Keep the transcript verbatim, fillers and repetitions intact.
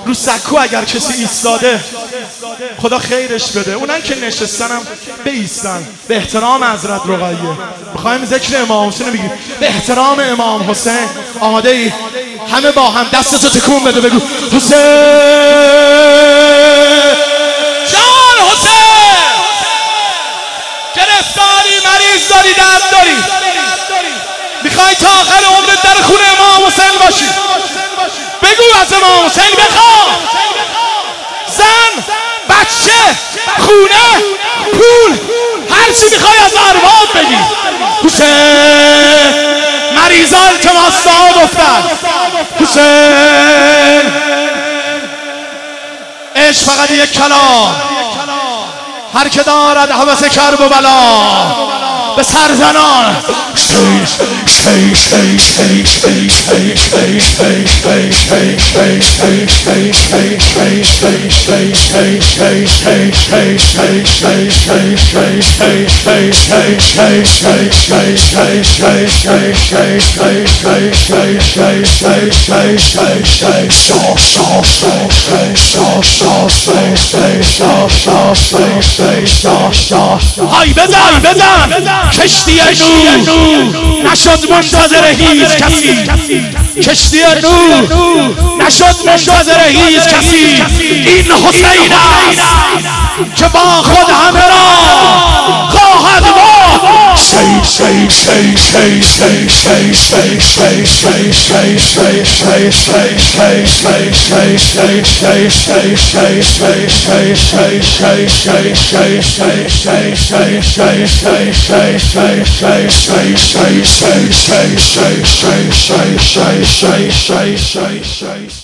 رو سکو اگر کسی ایستاده خدا خیرش بده، اونن که نشستنم بایستن به احترام حضرت رقیه. میخوایم ذکر امام حسین بگیم به احترام امام حسین. آماده ای؟ همه با هم دستتو تکون بده بگو حسین جان، حسین گرفتاری، مریض داری، درد داری، میخوای تا آخر عمرت در خونه امام حسین باشی، بگو از امام حسین بخوا. زن، بچه، خونه، پول، هر چی میخوای از ارباب بگی. حسین مریضا التماس دعا گفتن. حسین عشق فقط یک کلام، هر که دارد هوس کرب و بلا به سرزنان های بزن بزن کشتی نور نشد منتظر هیچ کسی، کشتی نور نشد منتظر هیچ کسی. این حسین است که با خود همه را خواهد برد. Shay, shay, shay, shay, shay, shay, shay, shay, shay, shay.